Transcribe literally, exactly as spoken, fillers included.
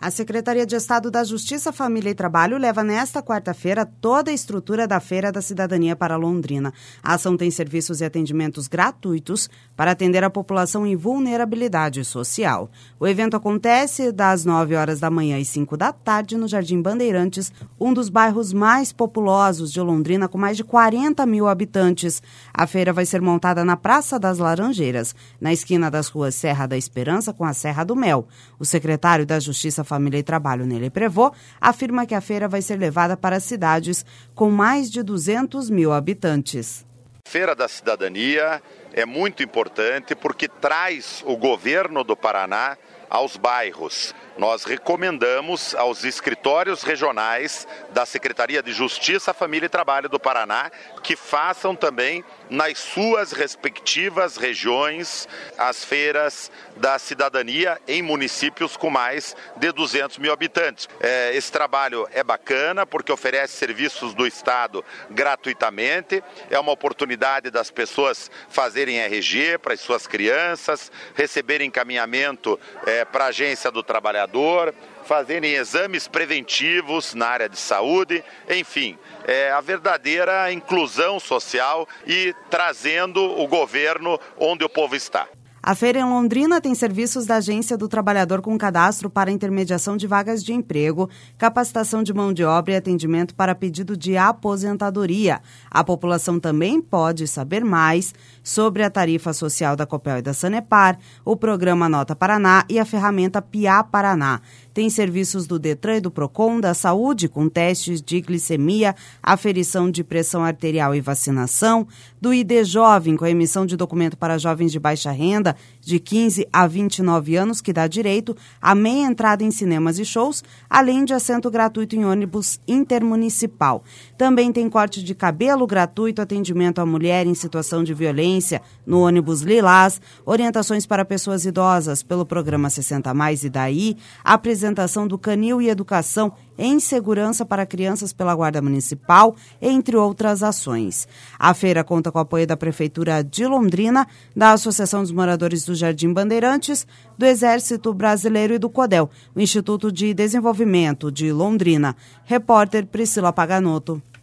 A Secretaria de Estado da Justiça, Família e Trabalho leva nesta quarta-feira toda a estrutura da Feira da Cidadania para Londrina. A ação tem serviços e atendimentos gratuitos para atender a população em vulnerabilidade social. O evento acontece das nove horas da manhã às cinco da tarde no Jardim Bandeirantes, um dos bairros mais populosos de Londrina, com mais de quarenta mil habitantes. A feira vai ser montada na Praça das Laranjeiras, na esquina das ruas Serra da Esperança com a Serra do Mel. O secretário da Justiça, Família e Trabalho, Nele Prevô, afirma que a feira vai ser levada para cidades com mais de duzentos mil habitantes. Feira da Cidadania é muito importante porque traz o governo do Paraná aos bairros. Nós recomendamos aos escritórios regionais da Secretaria de Justiça, Família e Trabalho do Paraná que façam também nas suas respectivas regiões as feiras da cidadania em municípios com mais de duzentos mil habitantes. É, esse trabalho é bacana porque oferece serviços do Estado gratuitamente, é uma oportunidade das pessoas fazerem R G para as suas crianças, receberem encaminhamento é, para a agência do trabalhador, fazerem exames preventivos na área de saúde, enfim, é a verdadeira inclusão social e trazendo o governo onde o povo está. A feira em Londrina tem serviços da Agência do Trabalhador com cadastro para intermediação de vagas de emprego, capacitação de mão de obra e atendimento para pedido de aposentadoria. A população também pode saber mais sobre a tarifa social da Copel e da Sanepar, o programa Nota Paraná e a ferramenta Piá Paraná. Tem serviços do Detran e do Procon, da Saúde, com testes de glicemia, aferição de pressão arterial e vacinação, do I D Jovem, com a emissão de documento para jovens de baixa renda, de quinze a vinte e nove anos, que dá direito a meia entrada em cinemas e shows, além de assento gratuito em ônibus intermunicipal. Também tem corte de cabelo gratuito, atendimento à mulher em situação de violência no ônibus Lilás, orientações para pessoas idosas pelo programa sessenta mais e daí, apresentação do Canil e Educação em Segurança para Crianças pela Guarda Municipal, entre outras ações. A feira conta com o apoio da Prefeitura de Londrina, da Associação dos Moradores do Jardim Bandeirantes, do Exército Brasileiro e do CODEL, o Instituto de Desenvolvimento de Londrina. Repórter Priscila Paganotto.